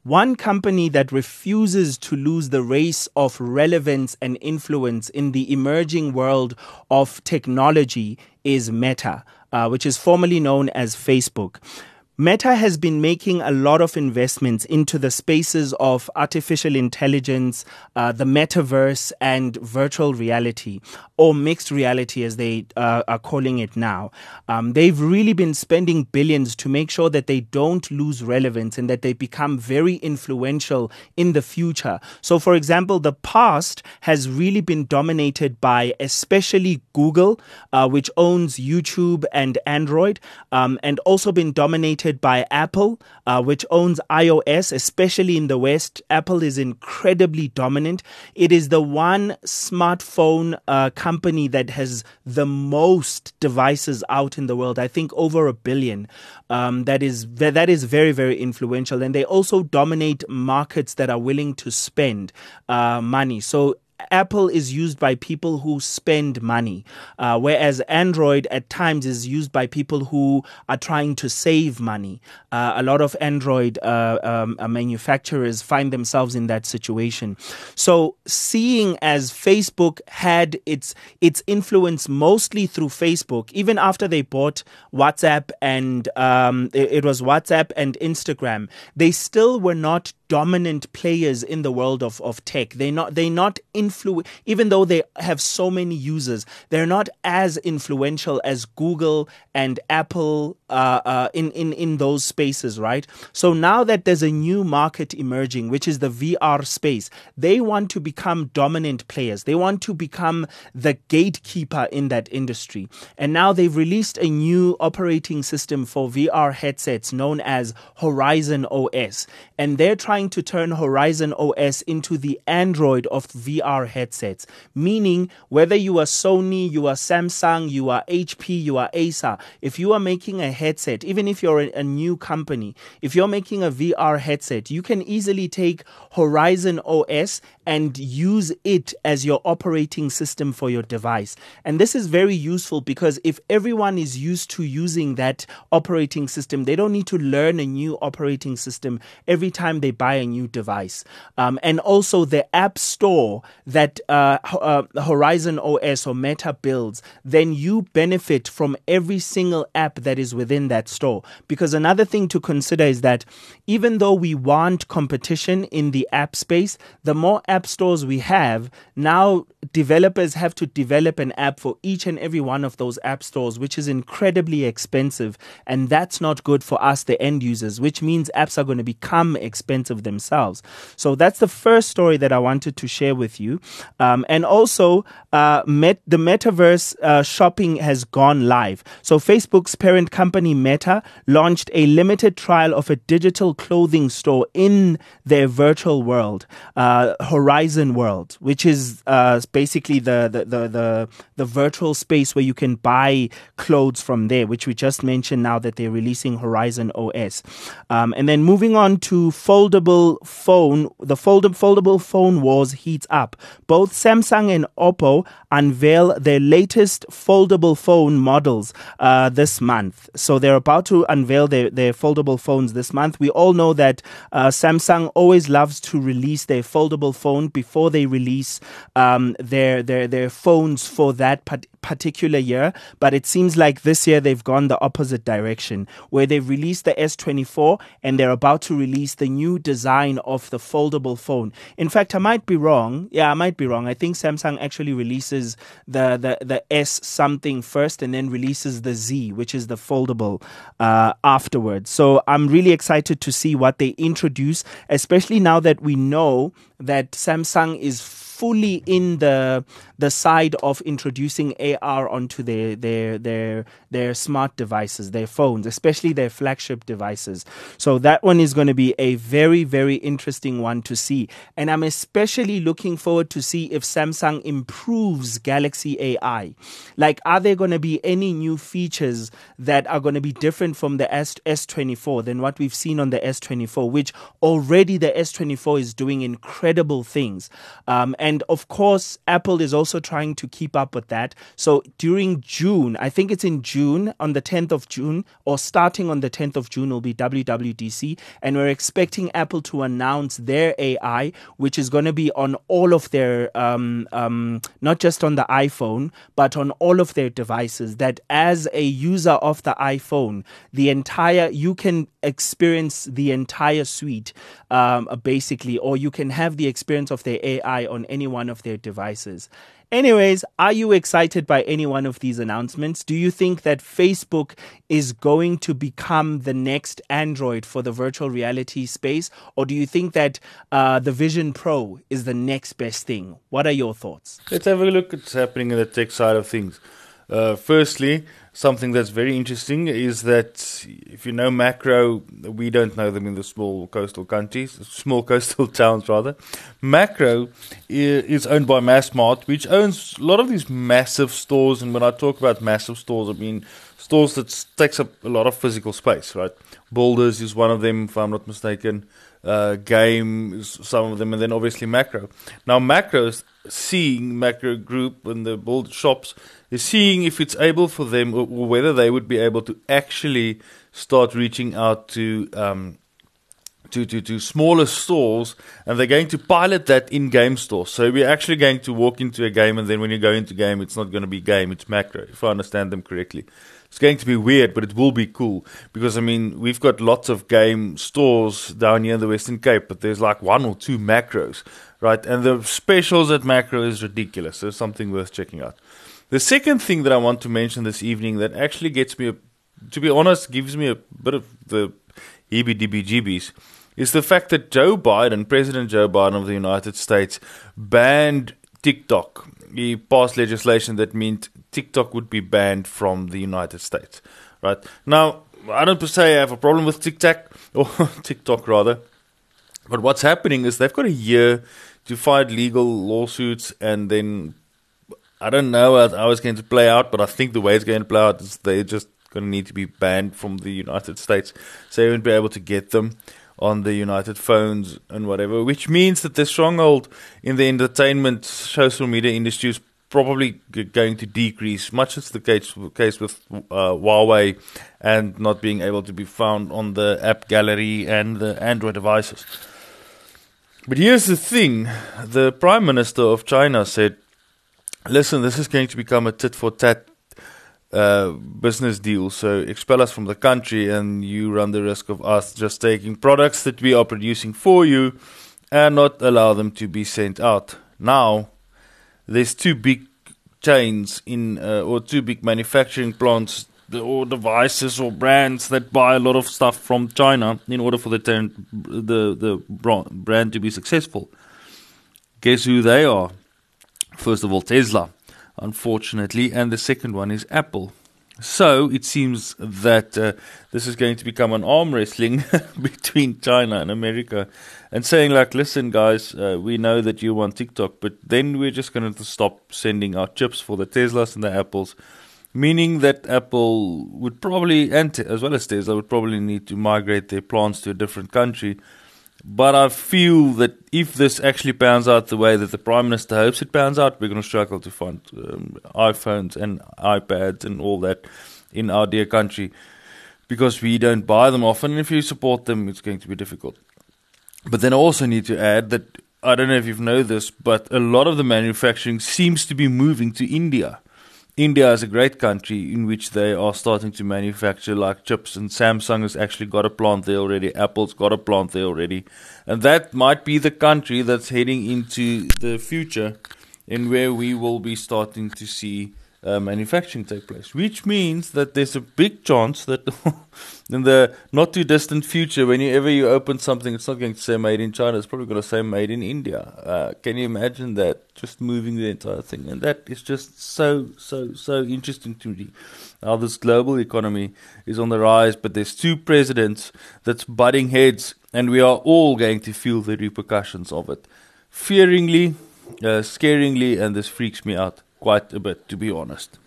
One company that refuses to lose the race of relevance and influence in the emerging world of technology is Meta, which is formerly known as Facebook. Meta has been making a lot of investments into the spaces of artificial intelligence, the metaverse, and virtual reality, or mixed reality as they are calling it now. They've really been spending billions to make sure that they don't lose relevance and that they become very influential in the future. So, for example, the past has really been dominated by especially Google, which owns YouTube and Android, and also been dominated by Apple, which owns iOS, especially in the West. Apple is incredibly dominant. It is the one smartphone company that has the most devices out in the world. I think over 1 billion. That is very, very influential. And they also dominate markets that are willing to spend money. So Apple is used by people who spend money, whereas Android at times is used by people who are trying to save money. A lot of Android manufacturers find themselves in that situation. So seeing as Facebook had its influence mostly through Facebook, even after they bought WhatsApp and it was WhatsApp and Instagram, they still were not dominant players in the world of tech. They're not even though they have so many users, they're not as influential as Google and Apple in those spaces, right? So now that there's a new market emerging, which is the VR space, they want to become dominant players. They want to become the gatekeeper in that industry. And now they've released a new operating system for VR headsets known as Horizon OS. And they're trying to turn Horizon OS into the Android of VR headsets, meaning whether you are Sony, you are Samsung, you are HP, you are Acer, if you are making a headset, even if you're a new company, if you're making a VR headset, you can easily take Horizon OS and use it as your operating system for your device. And this is very useful because if everyone is used to using that operating system, they don't need to learn a new operating system every time they buy a new device. And also the app store that Horizon OS or Meta builds, then you benefit from every single app that is within that store. Because another thing to consider is that even though we want competition in the app space, the more app stores we have, now developers have to develop an app for each and every one of those app stores, which is incredibly expensive. And that's not good for us, the end users, which means apps are going to become expensive themselves. So that's the first story that I wanted to share with you. And also, the metaverse shopping has gone live. So Facebook's parent company Meta launched a limited trial of a digital clothing store in their virtual world, Horizon World, which is basically the virtual space where you can buy clothes from there, which we just mentioned now that they're releasing Horizon OS. And then moving on to foldable phone, the foldable phone wars heats up. Both Samsung and Oppo unveil their latest foldable phone models this month. So they're about to unveil their foldable phones this month. We all know that Samsung always loves to release their foldable phone before they release their phones for that particular year, but it seems like this year they've gone the opposite direction, where they've released the S24 and they're about to release the new design of the foldable phone. In fact, I might be wrong. I think Samsung actually releases the S something first and then releases the Z, which is the foldable afterwards. So I'm really excited to see what they introduce, especially now that we know that Samsung is fully in the side of introducing AR onto their smart devices, their phones, especially their flagship devices. So that one is going to be a very, very interesting one to see. And I'm especially looking forward to see if Samsung improves Galaxy AI. Like, are there going to be any new features that are going to be different from the S24 than what we've seen on the S24, which already the S24 is doing incredible things. And of course, Apple is also trying to keep up with that. So during June, I think it's in June, on the 10th of June, or starting on the 10th of June will be WWDC. And we're expecting Apple to announce their AI, which is going to be on all of their, not just on the iPhone, but on all of their devices, that as a user of the iPhone, you can experience the entire suite, basically, or you can have the experience of their AI on any one of their devices. Anyways, are you excited by any one of these announcements? Do you think that Facebook is going to become the next Android for the virtual reality space? Or do you think that the Vision Pro is the next best thing? What are your thoughts? Let's have a look at what's happening in the tech side of things. Firstly, something that's very interesting is that if you know Macro, we don't know them in the small coastal towns rather. Macro is owned by Massmart, which owns a lot of these massive stores. And when I talk about massive stores, I mean stores that takes up a lot of physical space, right? Boulders is one of them, if I'm not mistaken. Game is some of them, and then obviously Macro. Now Macro Group and the Boulder shops is seeing if it's able for them, or whether they would be able to actually start reaching out to smaller stores, and they're going to pilot that in game stores. So we're actually going to walk into a game, and then when you go into game, it's not going to be game, it's Macro, if I understand them correctly. It's going to be weird, but it will be cool, because I mean we've got lots of game stores down here in the Western Cape, but there's like 1 or 2 Macros, right? And the specials at Macro is ridiculous. So something worth checking out. The second thing that I want to mention this evening that actually gets me, to be honest, gives me a bit of the heebie-jeebies, is the fact that President Joe Biden of the United States, banned TikTok. He passed legislation that meant TikTok would be banned from the United States. Right? Now, I don't per se have a problem with TikTok rather. But what's happening is they've got a year to fight legal lawsuits, and then I don't know how it's going to play out, but I think the way it's going to play out is they're just going to need to be banned from the United States. So you won't be able to get them on the United phones and whatever, which means that the stronghold in the entertainment social media industry is probably going to decrease, much as the case with Huawei and not being able to be found on the app gallery and the Android devices. But here's the thing. The Prime Minister of China said, listen, this is going to become a tit-for-tat business deal, so expel us from the country and you run the risk of us just taking products that we are producing for you and not allow them to be sent out. Now, there's 2 big chains or 2 big manufacturing plants or devices or brands that buy a lot of stuff from China in order for the brand to be successful. Guess who they are? First of all, Tesla, unfortunately, and the second one is Apple. So it seems that this is going to become an arm wrestling between China and America, and saying like, listen guys, we know that you want TikTok, but then we're just going to stop sending out chips for the Teslas and the Apples, meaning that Apple would probably, and as well as Tesla, would probably need to migrate their plants to a different country. But I feel that if this actually pans out the way that the Prime Minister hopes it pans out, we're going to struggle to find iPhones and iPads and all that in our dear country, because we don't buy them often. And if you support them, it's going to be difficult. But then I also need to add that, I don't know if you've known this, but a lot of the manufacturing seems to be moving to India. India is a great country in which they are starting to manufacture like chips, and Samsung has actually got a plant there already. Apple's got a plant there already. And that might be the country that's heading into the future in where we will be starting to see manufacturing take place, which means that there's a big chance that in the not too distant future, whenever you open something, it's not going to say made in China, it's probably going to say made in India. Can you imagine that? Just moving the entire thing. And that is just so interesting to me. How this global economy is on the rise, but there's 2 presidents that's butting heads, and we are all going to feel the repercussions of it. Fearingly, scaringly, and this freaks me out quite a bit, to be honest.